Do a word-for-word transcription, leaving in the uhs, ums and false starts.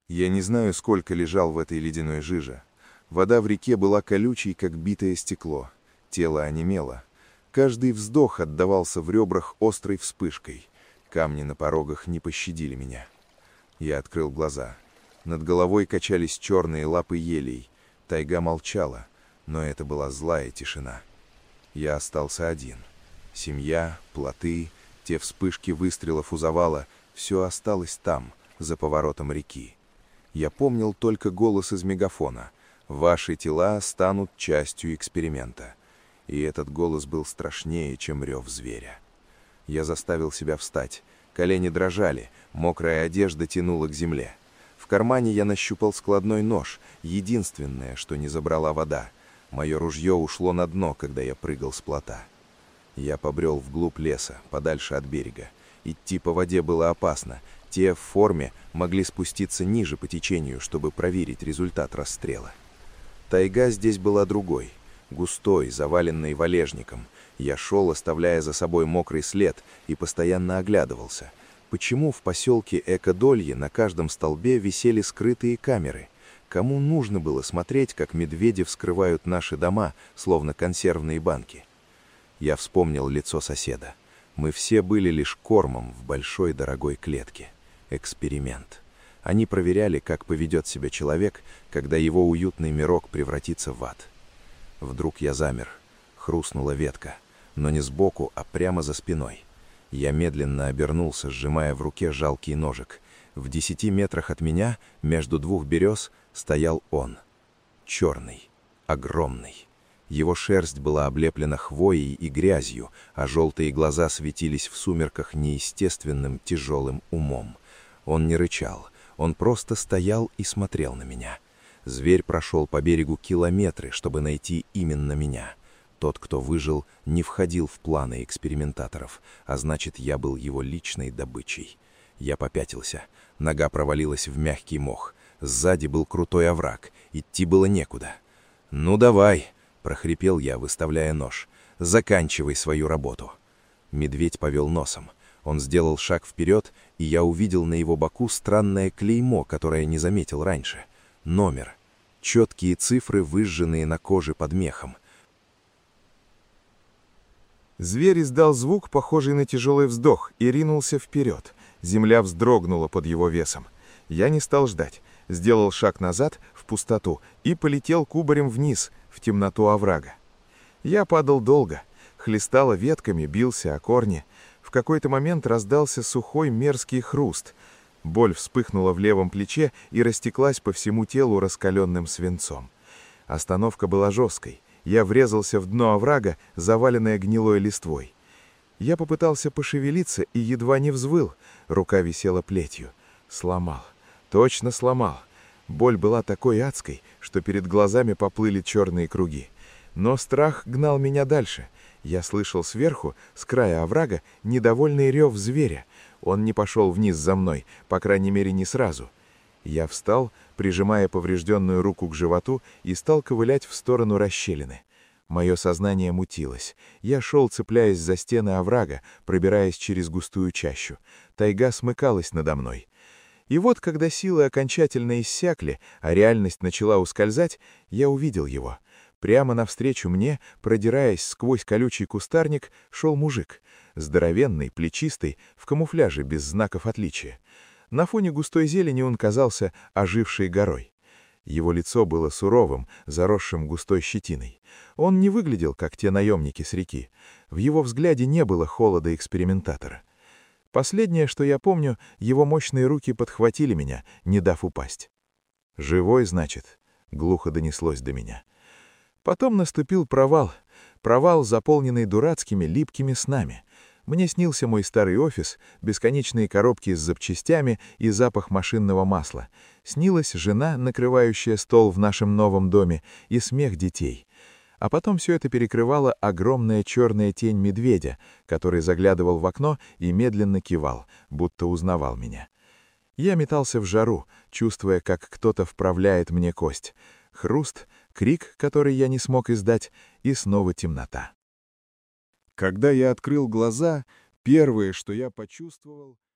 Я не знаю, сколько лежал в этой ледяной жиже. Вода в реке была колючей, как битое стекло. Тело онемело. Каждый вздох отдавался в ребрах острой вспышкой. Камни на порогах не пощадили меня. Я открыл глаза. Над головой качались черные лапы елей. Тайга молчала, но это была злая тишина. Я остался один. Семья, плоты, те вспышки выстрелов у завала — все осталось там, за поворотом реки. Я помнил только голос из мегафона: «Ваши тела станут частью эксперимента». И этот голос был страшнее, чем рев зверя. Я заставил себя встать. Колени дрожали, мокрая одежда тянула к земле. В кармане я нащупал складной нож, единственное, что не забрала вода. Мое ружье ушло на дно, когда я прыгал с плота. Я побрел вглубь леса, подальше от берега. Идти по воде было опасно. Те в форме могли спуститься ниже по течению, чтобы проверить результат расстрела. Тайга здесь была другой, густой, заваленной валежником. Я шел, оставляя за собой мокрый след, и постоянно оглядывался. Почему в поселке Экодолье на каждом столбе висели скрытые камеры? Кому нужно было смотреть, как медведи вскрывают наши дома, словно консервные банки? Я вспомнил лицо соседа. Мы все были лишь кормом в большой дорогой клетке. Эксперимент. Они проверяли, как поведет себя человек, когда его уютный мирок превратится в ад. Вдруг я замер. Хрустнула ветка, но не сбоку, а прямо за спиной. Я медленно обернулся, сжимая в руке жалкий ножик. В десяти метрах от меня, между двух берез, стоял он. Черный, огромный. Его шерсть была облеплена хвоей и грязью, а желтые глаза светились в сумерках неестественным тяжелым умом. Он не рычал, он просто стоял и смотрел на меня. Зверь прошел по берегу километры, чтобы найти именно меня. Тот, кто выжил, не входил в планы экспериментаторов, а значит, я был его личной добычей. Я попятился, нога провалилась в мягкий мох. Сзади был крутой овраг, идти было некуда. «Ну давай!» — прохрипел я, выставляя нож. «Заканчивай свою работу». Медведь повел носом. Он сделал шаг вперед, и я увидел на его боку странное клеймо, которое не заметил раньше. Номер. Четкие цифры, выжженные на коже под мехом. Зверь издал звук, похожий на тяжелый вздох, и ринулся вперед. Земля вздрогнула под его весом. Я не стал ждать. Сделал шаг назад, в пустоту, и полетел кубарем вниз, в темноту оврага. Я падал долго. Хлестало ветками, бился о корни. В какой-то момент раздался сухой мерзкий хруст. Боль вспыхнула в левом плече и растеклась по всему телу раскаленным свинцом. Остановка была жесткой. Я врезался в дно оврага, заваленное гнилой листвой. Я попытался пошевелиться и едва не взвыл. Рука висела плетью. Сломал. Точно сломал. Боль была такой адской, что перед глазами поплыли черные круги. Но страх гнал меня дальше. Я слышал сверху, с края оврага, недовольный рев зверя. Он не пошел вниз за мной, по крайней мере, не сразу. Я встал, прижимая поврежденную руку к животу, и стал ковылять в сторону расщелины. Мое сознание мутилось. Я шел, цепляясь за стены оврага, пробираясь через густую чащу. Тайга смыкалась надо мной. И вот, когда силы окончательно иссякли, а реальность начала ускользать, я увидел его. Прямо навстречу мне, продираясь сквозь колючий кустарник, шел мужик. Здоровенный, плечистый, в камуфляже без знаков отличия. На фоне густой зелени он казался ожившей горой. Его лицо было суровым, заросшим густой щетиной. Он не выглядел, как те наемники с реки. В его взгляде не было холода экспериментатора. Последнее, что я помню, его мощные руки подхватили меня, не дав упасть. «Живой, значит?» — глухо донеслось до меня. Потом наступил провал. Провал, заполненный дурацкими, липкими снами. Мне снился мой старый офис, бесконечные коробки с запчастями и запах машинного масла. Снилась жена, накрывающая стол в нашем новом доме, и смех детей. А потом все это перекрывала огромная черная тень медведя, который заглядывал в окно и медленно кивал, будто узнавал меня. Я метался в жару, чувствуя, как кто-то вправляет мне кость. Хруст, крик, который я не смог издать, и снова темнота. Когда я открыл глаза, первое, что я почувствовал...